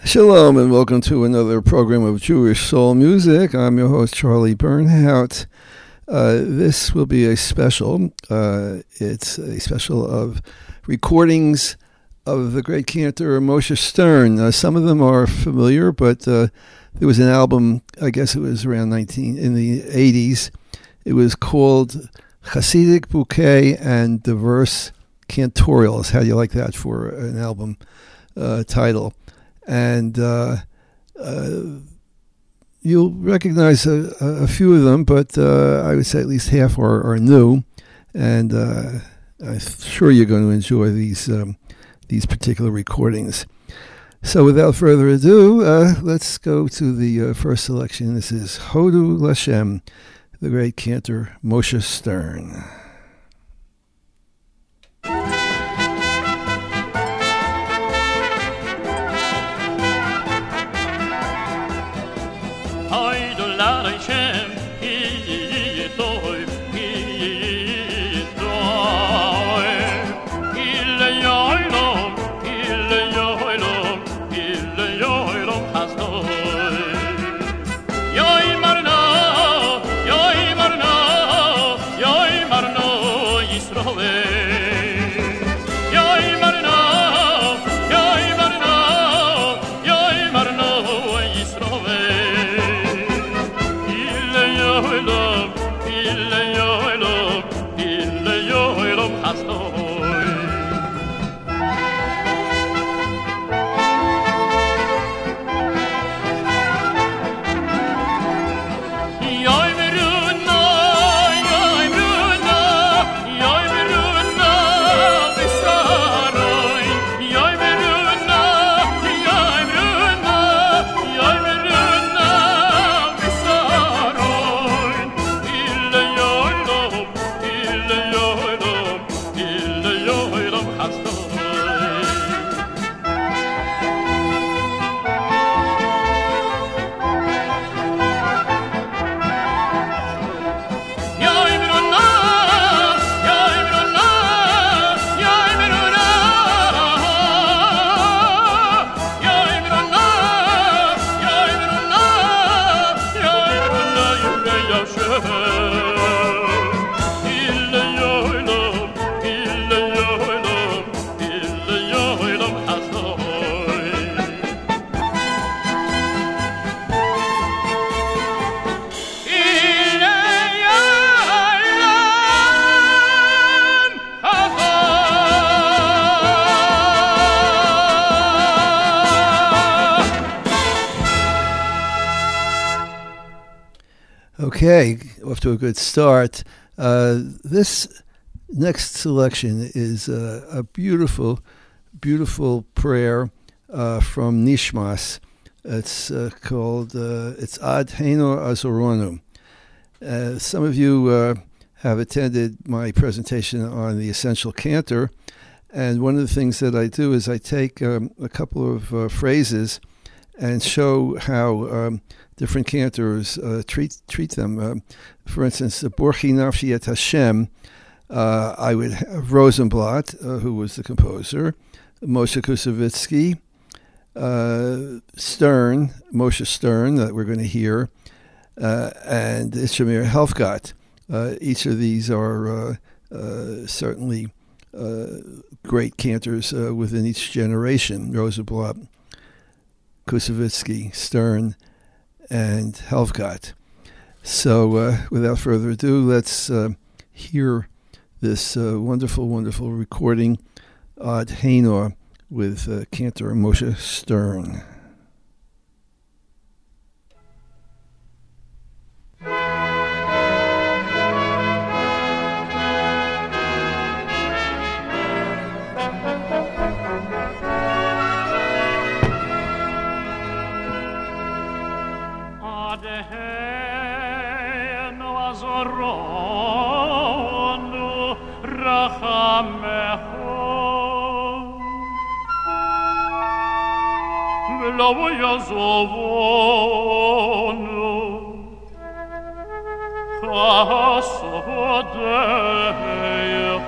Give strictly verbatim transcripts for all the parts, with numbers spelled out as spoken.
Shalom and welcome to another program of Jewish Soul Music. I'm your host, Charlie Bernhout. Uh, this will be a special. Uh, it's a special of recordings of the great cantor Moshe Stern. Uh, some of them are familiar, but uh, there was an album, I guess it was around nineteen in the eighties. It was called Hasidic Bouquet and Diverse Cantorials. How do you like that for an album uh, title? And uh, uh, you'll recognize a, a few of them, but uh, I would say at least half are, are new. And uh, I'm sure you're going to enjoy these um, these particular recordings. So without further ado, uh, let's go to the uh, first selection. This is Hodu Lashem, the great cantor Moshe Stern. Okay, off to a good start. Uh, this next selection is uh, a beautiful, beautiful prayer uh, from Nishmas. It's uh, called, uh, it's Ad Heino Azoronu. Uh, some of you uh, have attended my presentation on the Essential Cantor, and one of the things that I do is I take um, a couple of uh, phrases and show how um, different cantors uh, treat treat them. Uh, for instance, Borchi Nafshi et Hashem, uh, I would have Rosenblatt, uh, who was the composer, Moshe Kusevitsky, uh, Stern, Moshe Stern, that we're going to hear, uh, and Ishamir Helfgott. Uh, each of these are uh, uh, certainly uh, great cantors uh, within each generation. Rosenblatt, Kusevitsky, Stern, and Helfgott. So uh, without further ado, let's uh, hear this uh, wonderful, wonderful recording, Ad Heino, with uh, cantor Moshe Stern. Lo yazovonu chasodeyo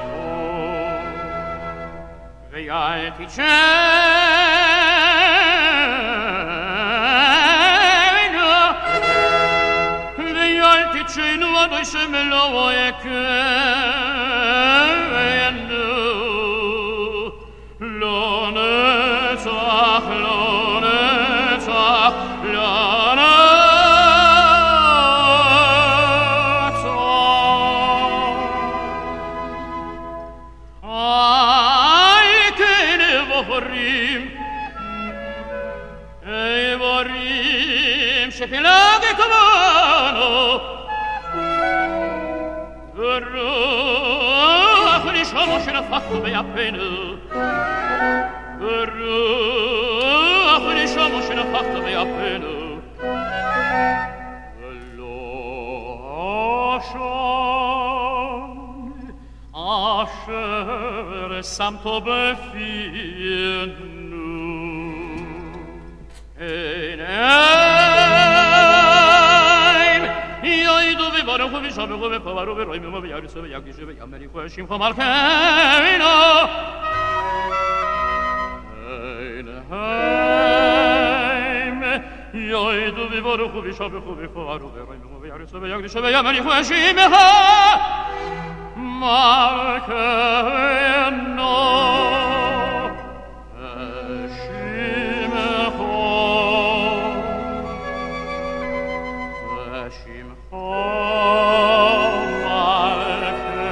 veyati chen Samto befien nu ein ein io dove vado come sono come pavaro per oi mi muovi a risolvere anche se vediamo di questo come al camino ein ein io dove vado come sono come pavaro per oi mi muovi a risolvere anche se vediamo di questo Marke no Ashim ho Ashim ho Marke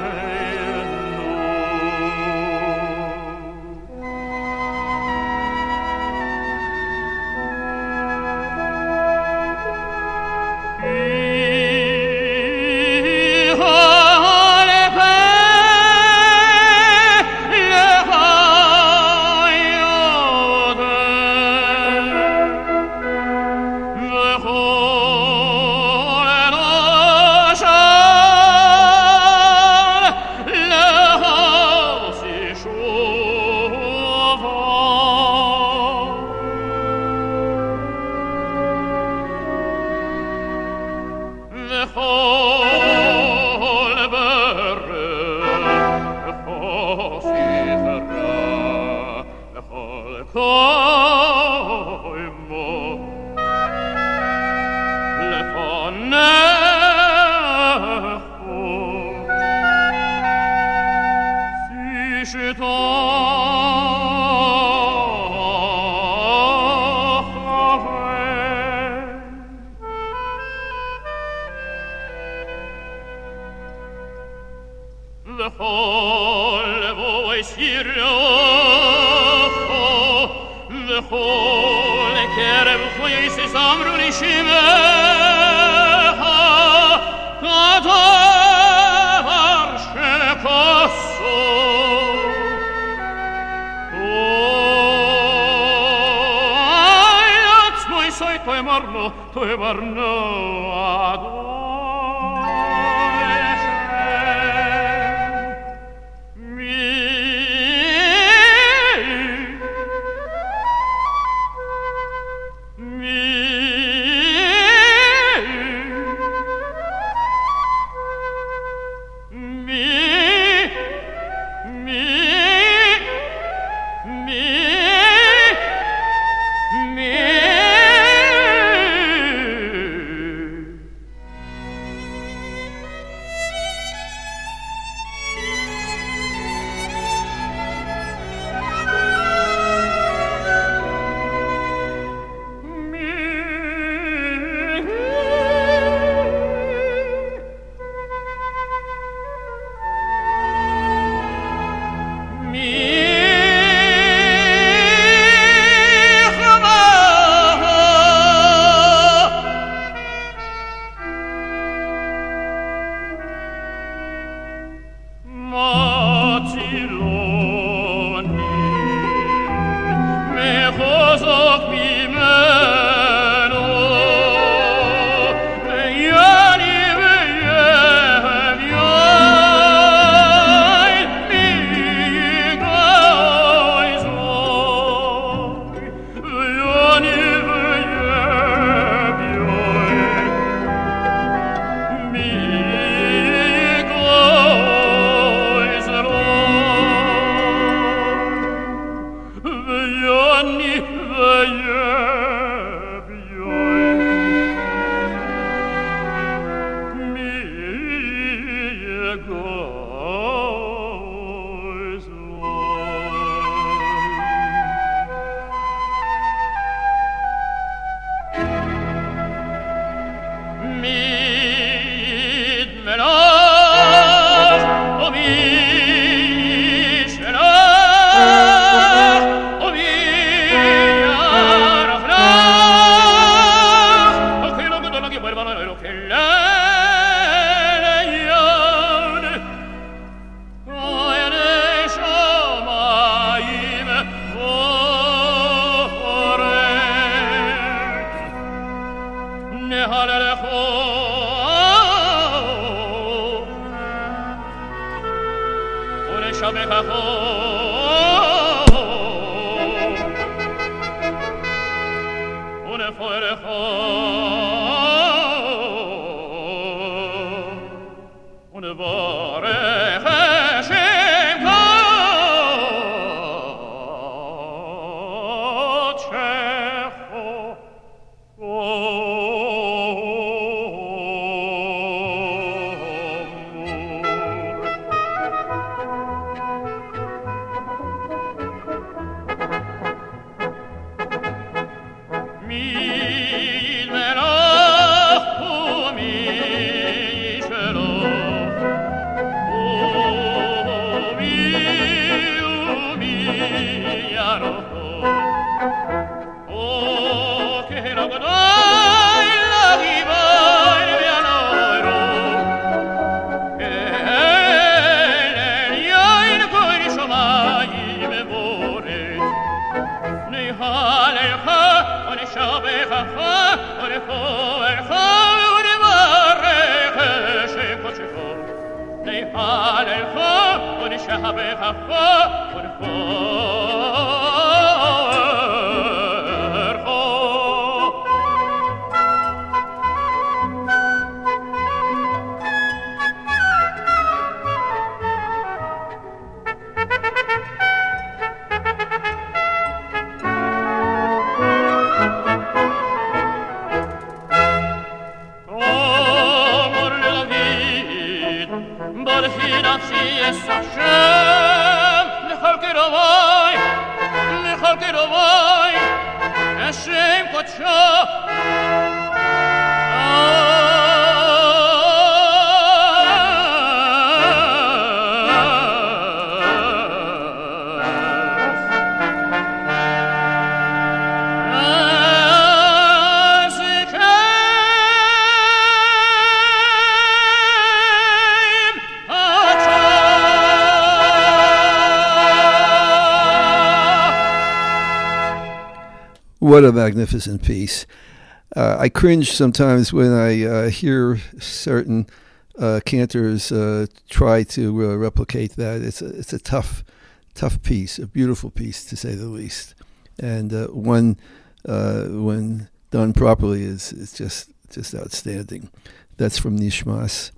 What a magnificent piece. Uh, I cringe sometimes when I uh, hear certain uh, cantors uh, try to uh, replicate that. It's a, it's a tough, tough piece, a beautiful piece to say the least. And uh, one, uh, when done properly, is is just just outstanding. That's from Nishmas,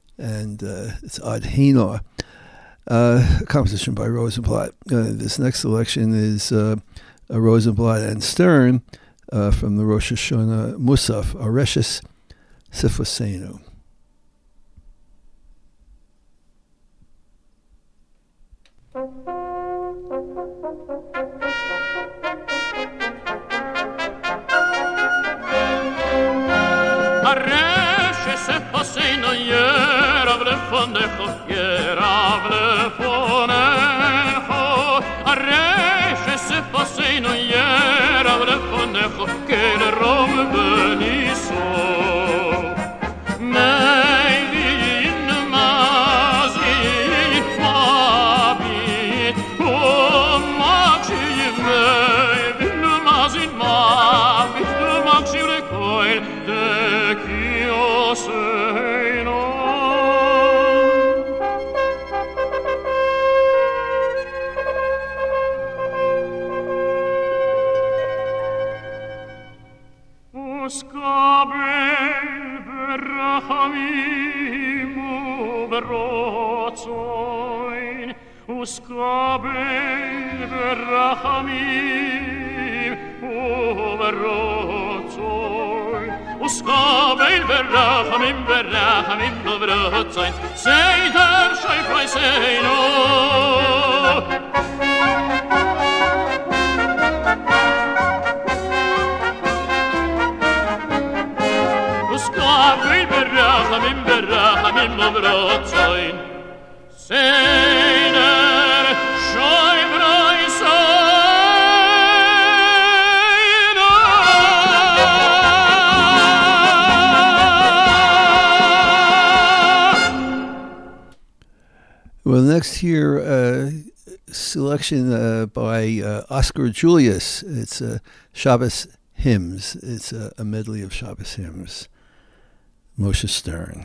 and uh, it's Ad Hinor, uh, a composition by Rosenblatt. Uh, this next selection is uh, a Rosenblatt and Stern uh, from the Rosh Hashanah Musaf, Areshes Sifosenu. Areshes Sifosenu Yerav lefonecho, Yerav lefonecho, Areshes Sifosenu Yerav lefonecho, Kel rom beniso. Meilin mazin mabit, O makshim meilin mazin mabit, O makshim lekoil dekioseno. Uskabel berachamim uberotzoin, Uskabel berachamim uberotzoin, Uskabel berachamim berachamim uberotzoin, Seider shoifroi seino. Uskabel berachamim berachamim uberotzoin, Seider shoifroi seino. Well, next here, uh, selection uh, by uh, Oscar Julius. It's uh, Shabbos hymns. It's a, a medley of Shabbos hymns. Moshe Stern.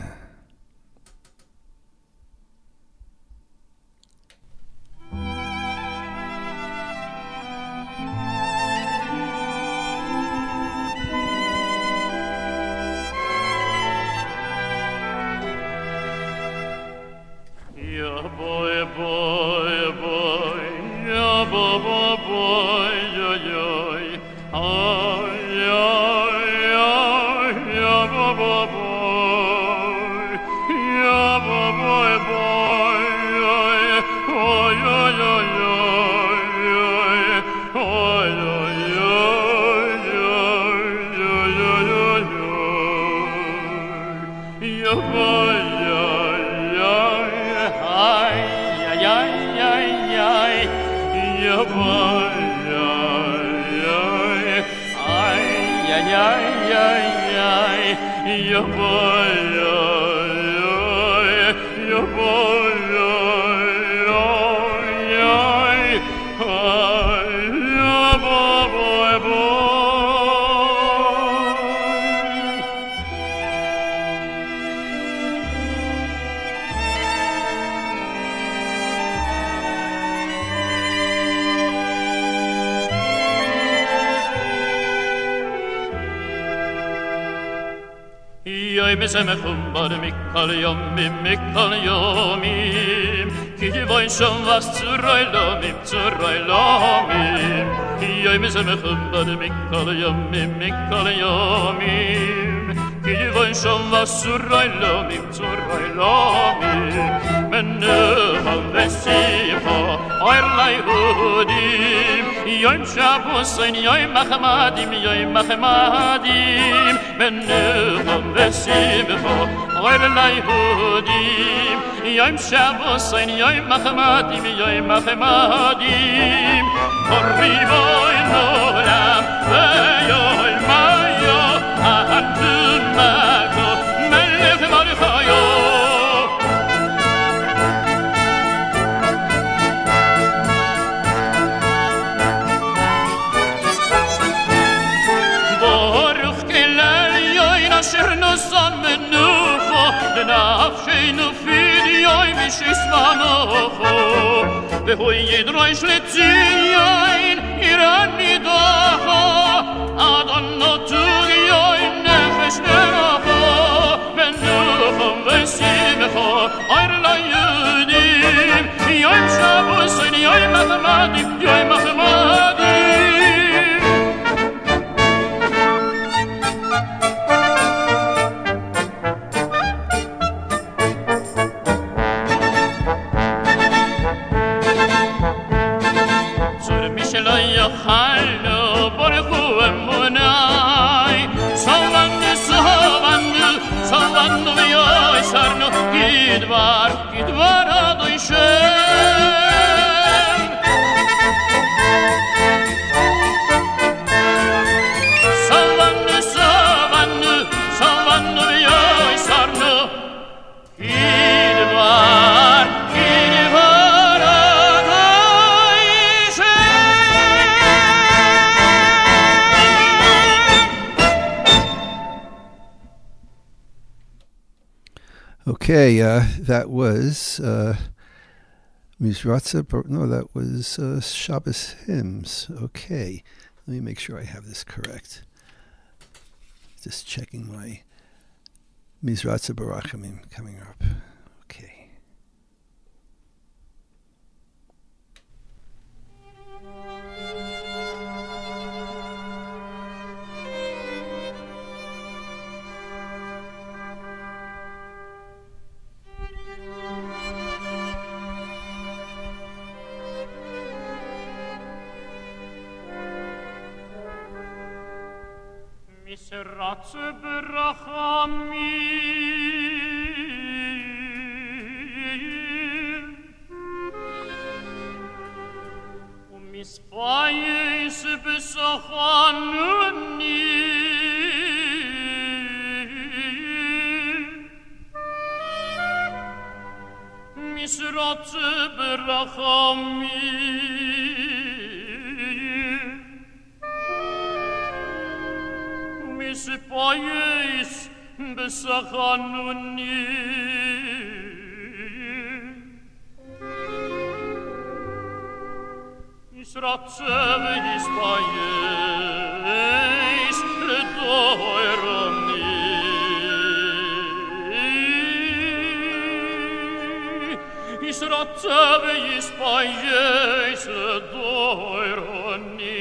Besemechum bar mikal yomim, mikal yomim Ki voin shom vas tzuroy lomim, tzuroy lomim Yoy besemechum bar mikal yomim, mikal yomim Ki voin shom vas tzuroy lomim, tzuroy lomim Menucham vesicho, oir lai hudim Yoy shabusin, yoy machamadim, yoy machamadim Menucham vesicho, oir lai hudim Yoy shabusin, yoy machamadim, yoy machamadim Korrivoy nolam, veyoy mayo Ahantun mako, melech marchayo Asher nosan menucho Lenafsheinu fidyoy vishismanocho Vehoy yedroy shletziyoyn Irani docho Adon notugyoy nefesh nerocho Menucho vesimecho Ayr la yudim Yoy shabusin, yoy machamadim Yoy machamadim Hallo, borchu emunai Savannu, savannu, savannu V'yoy sarnu Gidvar, gidvar Adonai Shem Savannu, savannu, savannu V'yoy sarnu Gidvar, gidvar Okay, uh, that was uh, Mizratza, no, that was uh, Shabbos hymns. Okay, let me make sure I have this correct. Just checking my Mizratza Barachamim coming up. Okay. Misratze berachamim Umispayis besachanunim Misratze berachamim Mis payis בסחנוני ישרצה ויספייס לדוירוני ישרצה ויספייס לדוירוני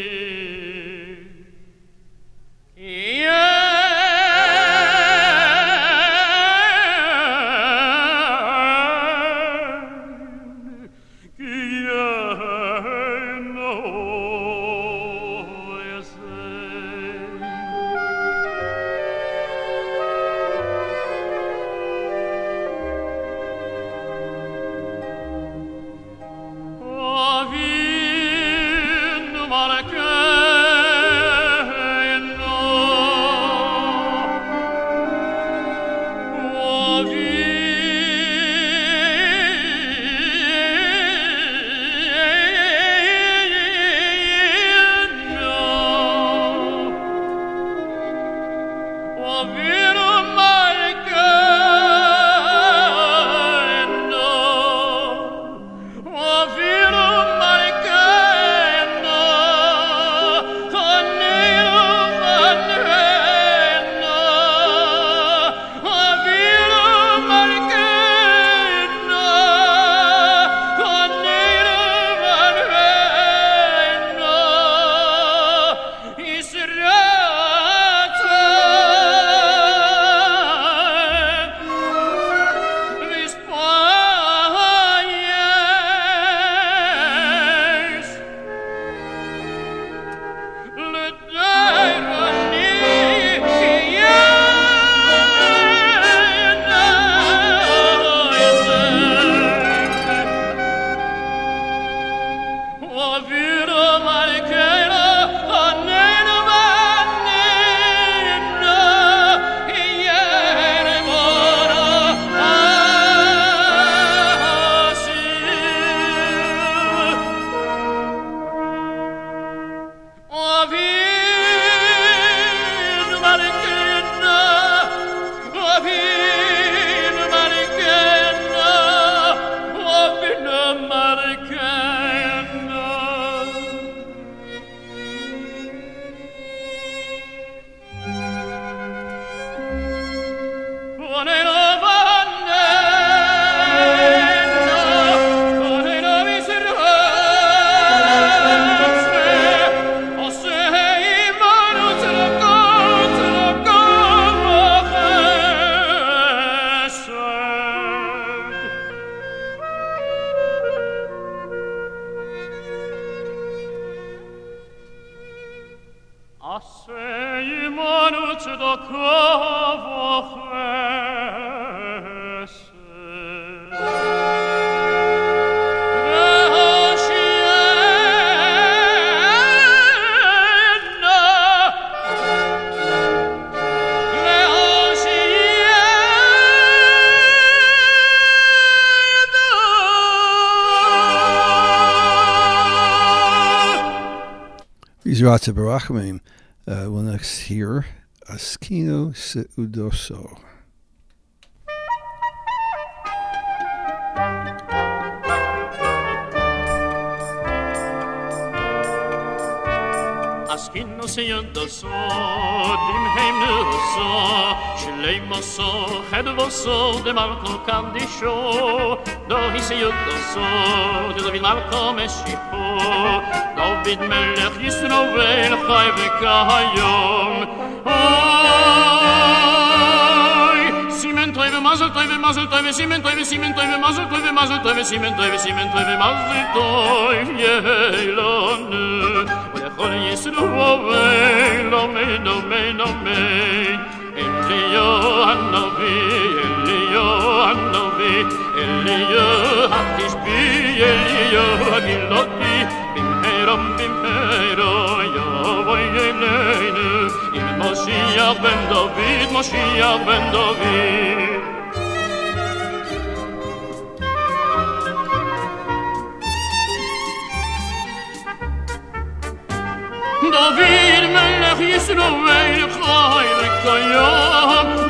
Yizratze Barachamim. Uh, we'll next hear Askino Seudoso. Askino Seudoso, Dim Heimnu So, Shleimo So, Chedovo So, De Malko Kandisho, Dohi Seudoso, De David Malko Meshicho, David Melech Yisroel Chai V'Kahayom. Oy, Simen Toive, Mazel Toive, Mazel Toive, Simen Toive, Simen Toive, Mazel Toive, Mazel Toive, Simen Toive, Simen Toive, Mazel Toive, Yehelonu, V'Echol Yisroel, Amen, Amen, Amen. Elio Hanovi, Elio Hanovi, Elio Hatishbi, Elio Hagiloti, Bimherom, Bimhero, Yahweh Eleinu, Im Moshiach ben David, Moshiach ben David. David melech Yisroel, Chai v'Kayam,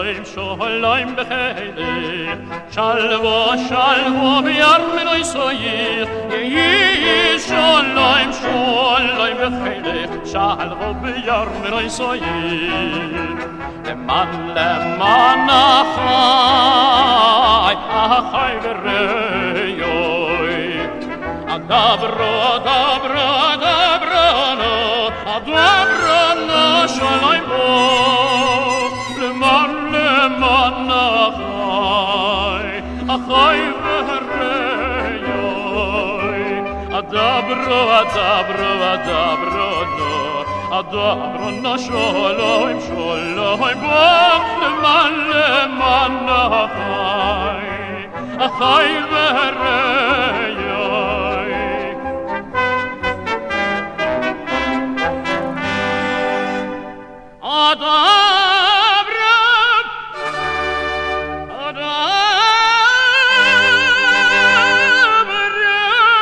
Shalom, shalom, bechayde. Shalvo, shalvo, b'yarmen oy soyir. Yehi, shalom, shalom, bechayde. Shalvo, b'yarmen oy soyir. Leman, leman, achay, achay, v'reyoy. Adabro, adabro, adabro, no. Adabro, no, shalom, bo. Leman, leman, achay, achay, v'reyoy. Adabro, adabro, adabro, no. Adabro, no, shalom, shalom, bo. Leman, leman, achay, achay, v'reyoy. Adabra, adabra,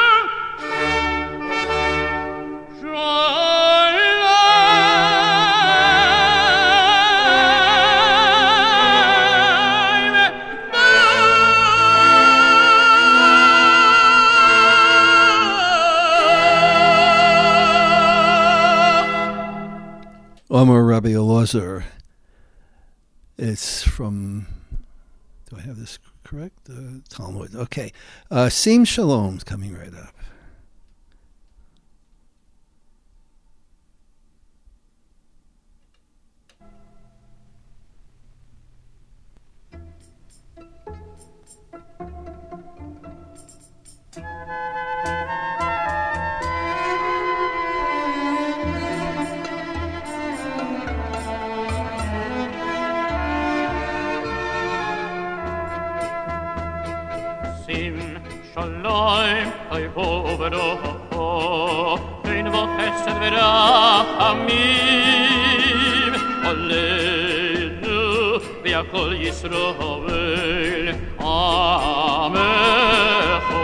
Omer Rabbi Elazar. It's from, do I have this correct? Uh, Talmud. Okay. Uh, Sim Shalom's coming right up. Shalom, ay povero, ein v'chesed v'rachamim, Aleinu v'yakol Yisroel, Amecho.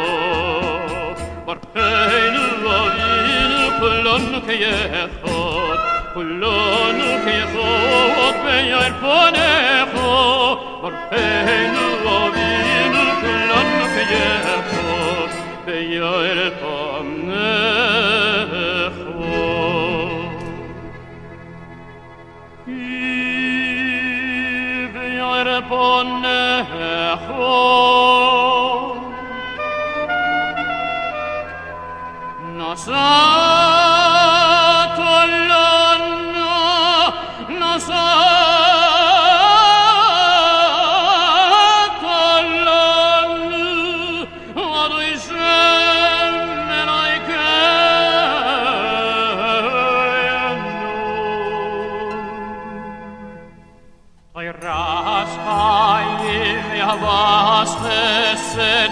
Barcheinu avinu kulonu keyechot, kulonu keyechot be'yair ponecho. Barcheinu avinu kulonu keyechot be'yair ponecho. Be'yair ponecho. Nasat olanu, nasat olanu, adu Yishem elokeinu. Tayras hayim yavas chesed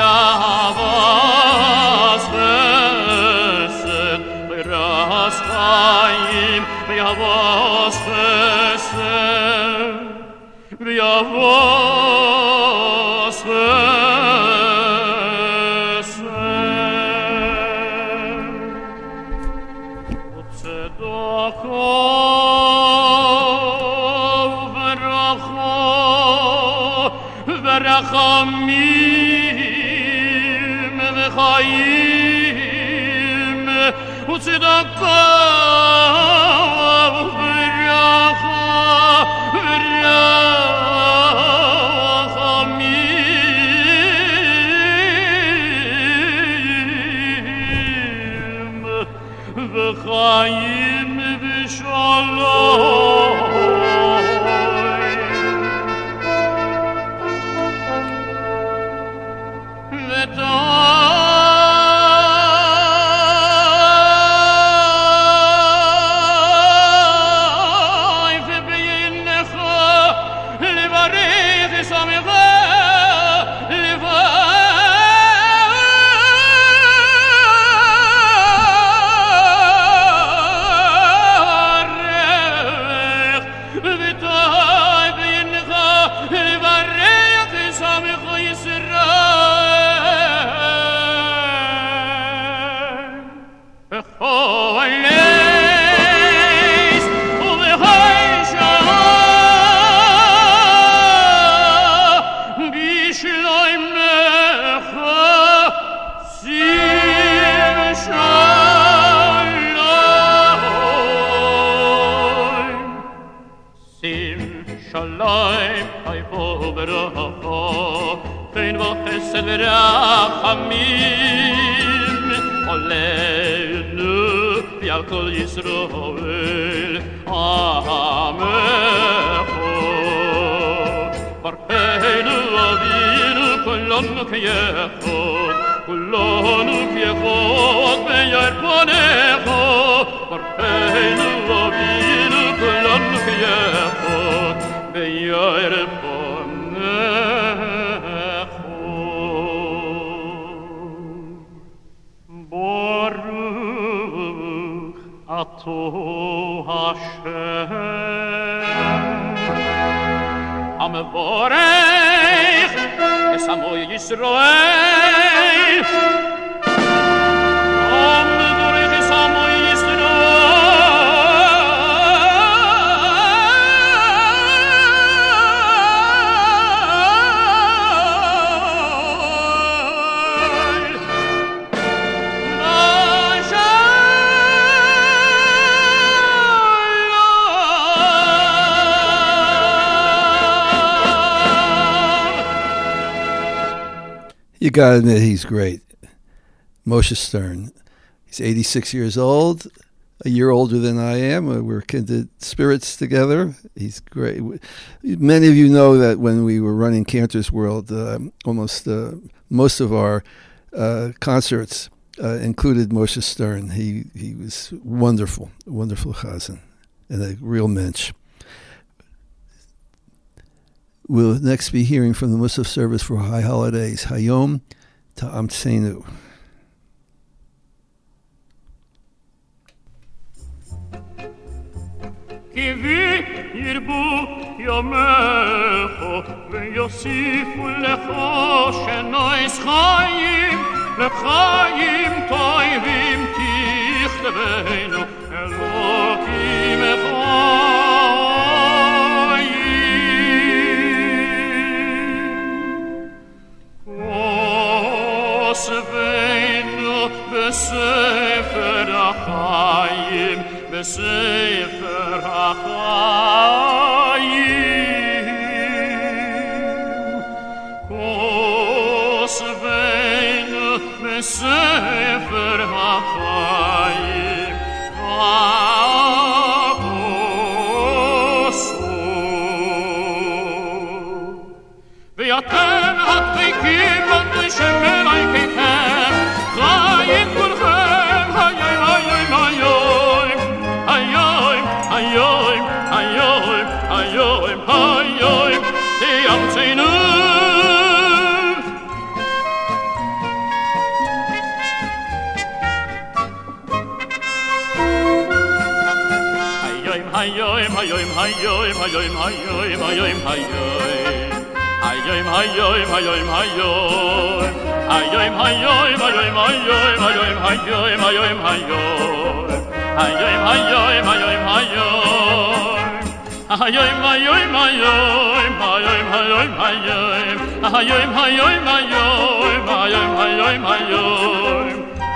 yavas chesed. Tayras hayim yavas chesed yavas chesed. Utzedaka v'rachamim v'chayim, utzedaka v'racha v'rachamim v'chayim v'shalom. וברכה, חן וחסד ורחמים, עולנו ועל כל ישראל, עמך. ברכנו אבינו כולנו כיחד, כולנו כיחד ביד פניך. ברכנו אבינו כולנו כיחד ביד פניך. ברוך אתה השם המבורך את עמו ישראל, המבורך את עמו You got to admit he's great. Moshe Stern. He's eighty-six years old, a year older than I am. We're kindred spirits together. He's great. Many of you know that when we were running Cantor's World, uh, almost uh, most of our uh, concerts uh, included Moshe Stern. He he was wonderful, wonderful chazan, and a real mensch. We'll next be hearing from the Musaf service for High Holidays, Hayom Ta'amtzenu. Kivi yirbu yamecho v'yosifu lecho shenois chayim lechayim toivim tichtevenu Elokim Osveinu b'sefer ha'chayim b'sefer ha'chayim Osveinu b'sefer ha'chayim v'akosu v'yatem ha'tvikim v'tishem elayketem chayim kulchem hayim hayim hayim hayim hayim hayim hayim Ta'amtzenu hayim hayim hayim hayim hayim hayim hayim hayim Hayim hayim hayim hayim Hayim hayim hayim hayim hayim hayim hayim hayim Hayim hayim hayim hayim Hayim hayim hayim hayim hayim hayim Hayim hayim hayim hayim hayim hayim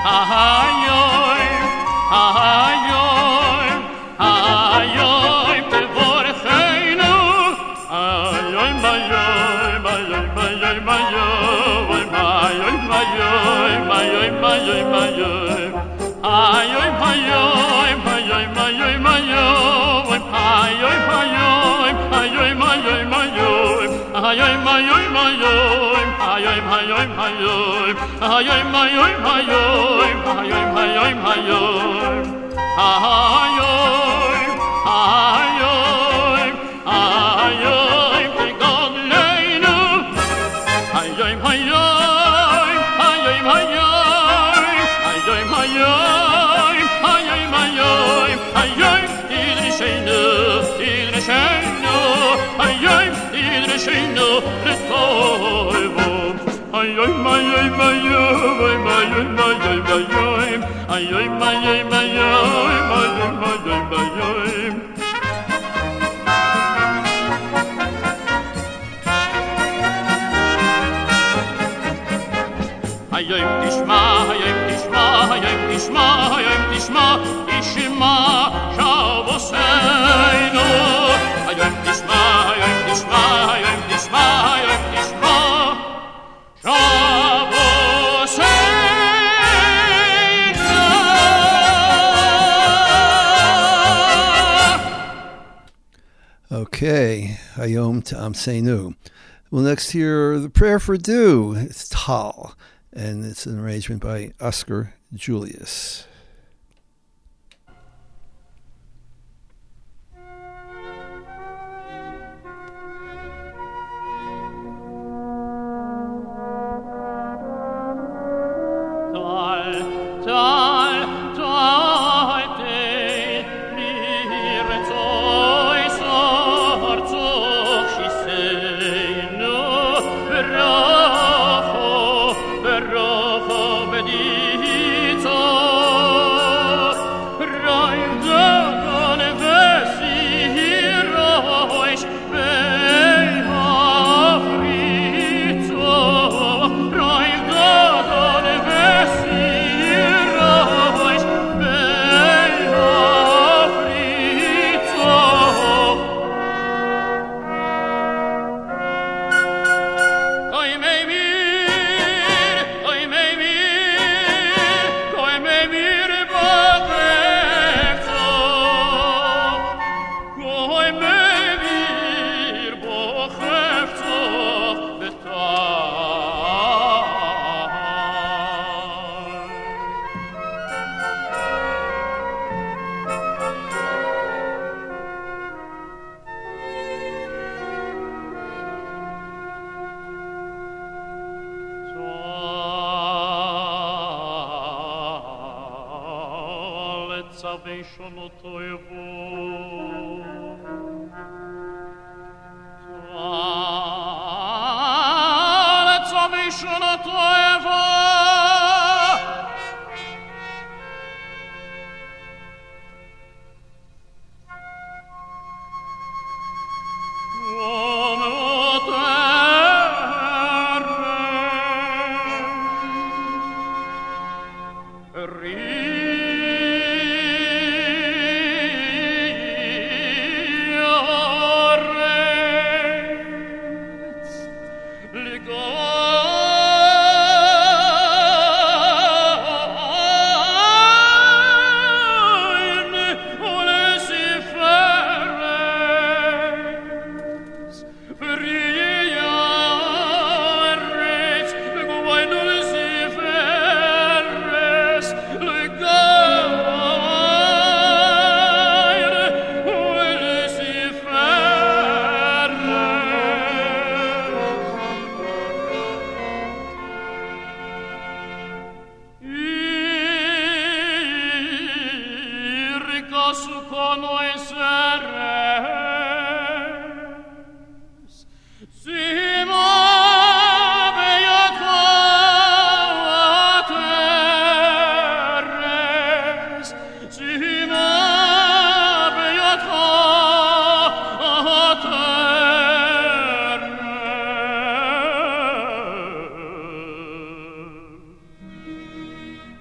Hayim hayim tevorchenu Hayim hayim hayim hayim hayim Hayim hayim hayim hayim hayim Hayim hayim hayim hayim hayim Hayim hayim hayim hayim hayim Hayim hayim hayim hayim hayim hayim Hayim hayim hayim hayim hayim hayim Hayim hayim hayim Tegodleinu Hayim hayim hayim hayim Hayim hayim hayim hayim Hayim idrishenu idrishenu Hayim idrishenu letoivu Hayim hayim hayim hayim hayim hayim Hayim hayim hayim hayim hayim hayim Hayim tishma hayim tishma hayim tishma hayim tishma tishma Shavoseinu Hayim tishma hayim tishma hayim tishma Okay, Hayom Tam Seinu. We'll next hear the prayer for dew. It's Tal, and it's an arrangement by Oscar Julius. salvation otoevo. Let salvation otoevo.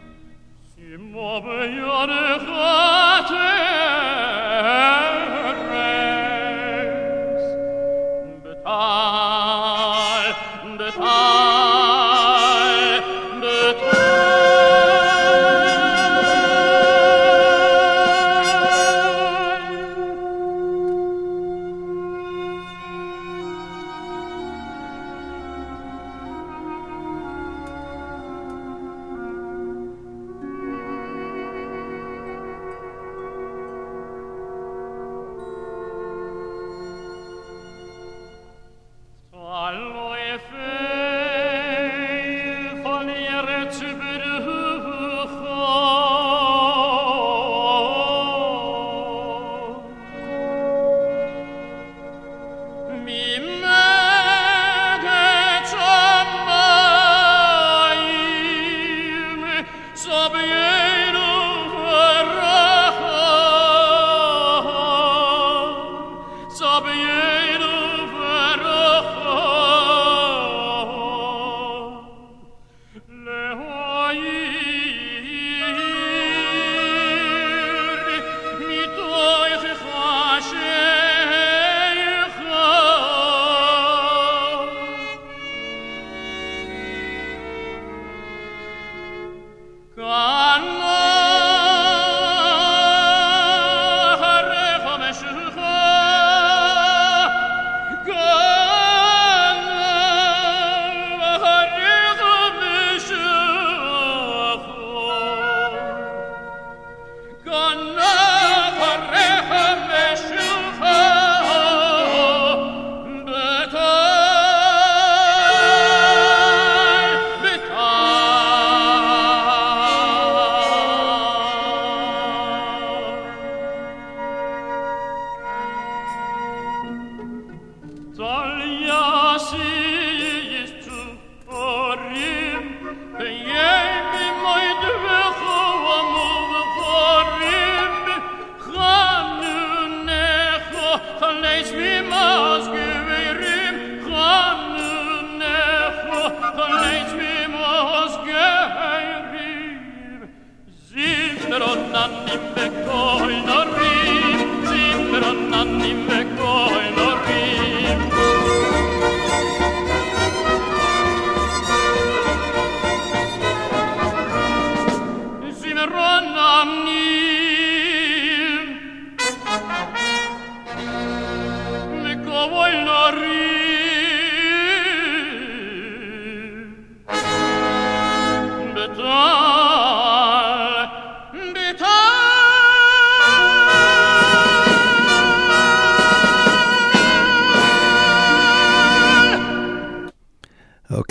Muove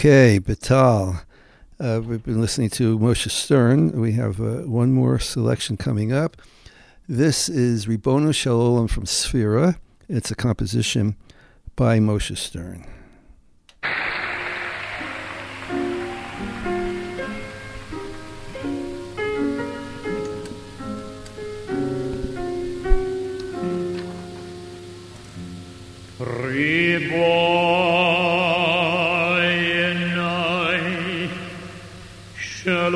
Okay, Betal. Uh, we've been listening to Moshe Stern. We have uh, one more selection coming up. This is Ribono Shel Olam from Sfira. It's a composition by Moshe Stern. Ribono Shel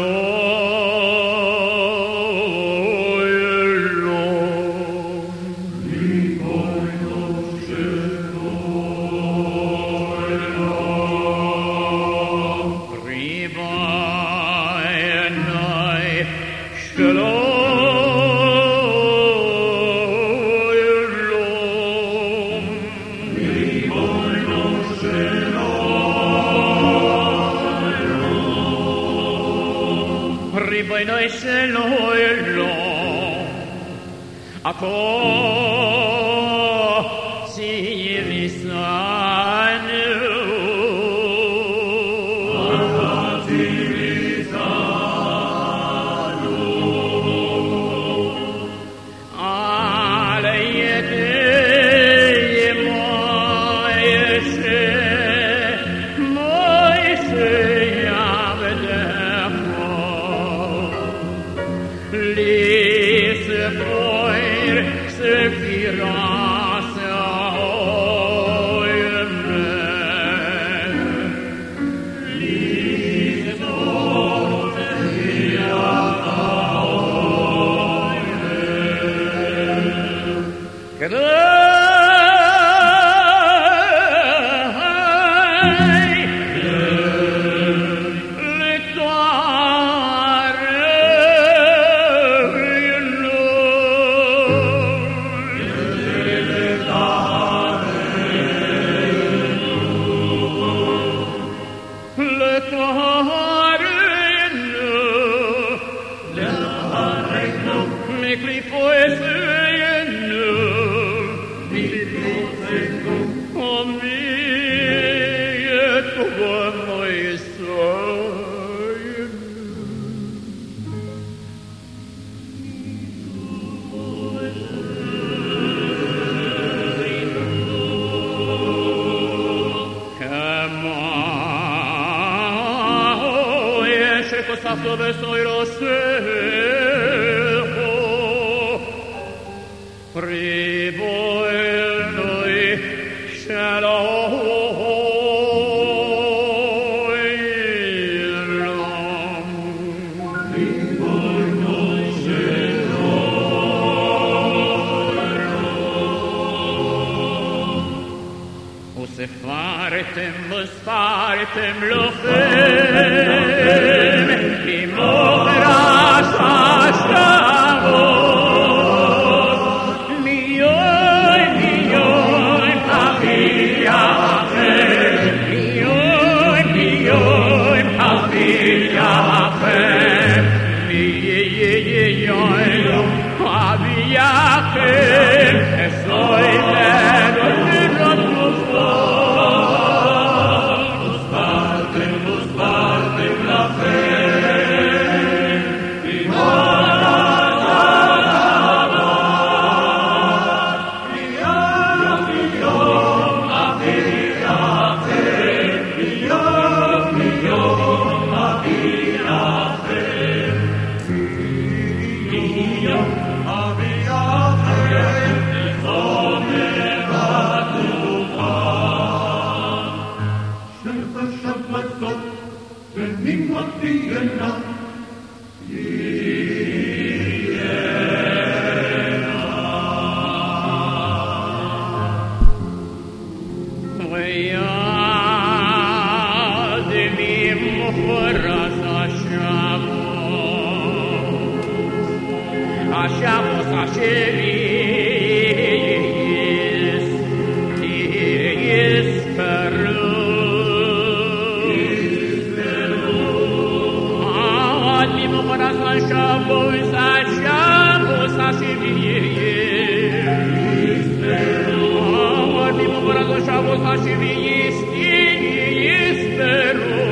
Shabbos HaShevi Yisti Yisperu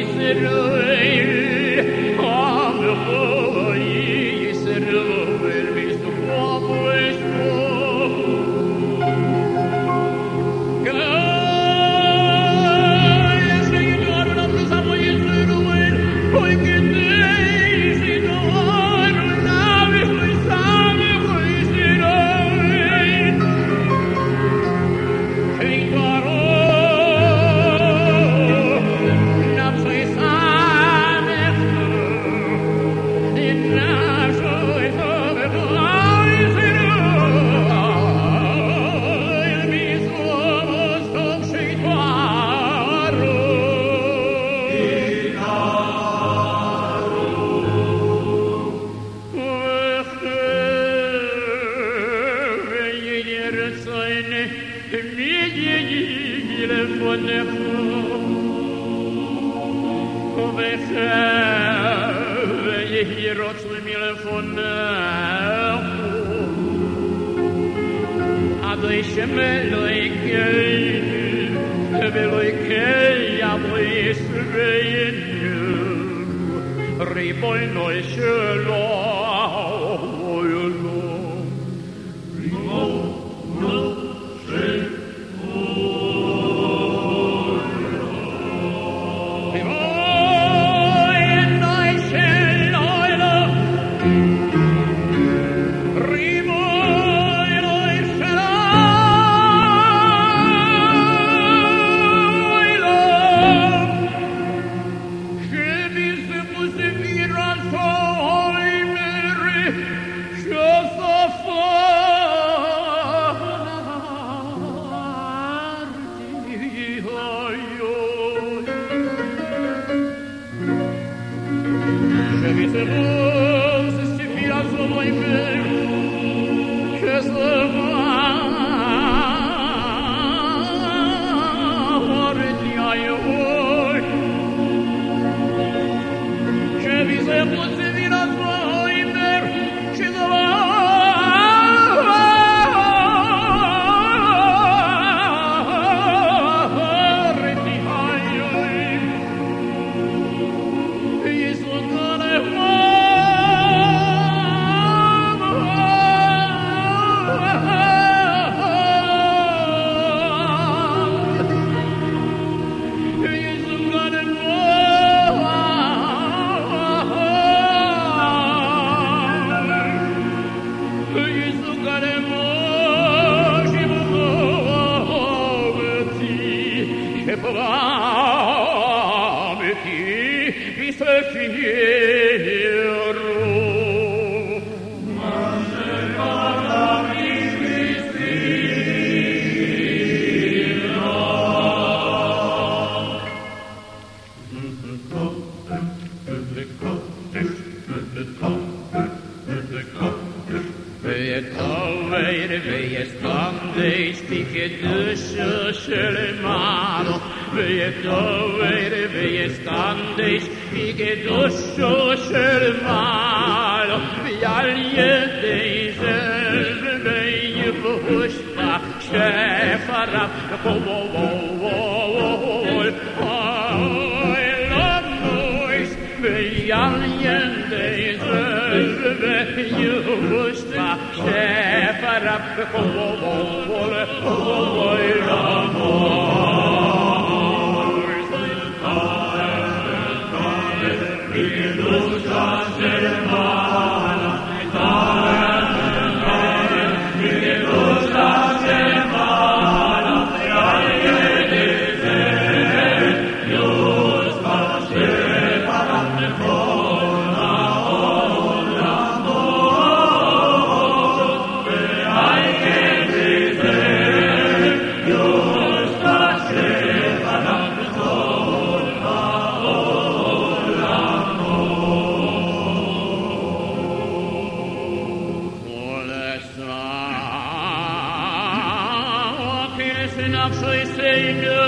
Sing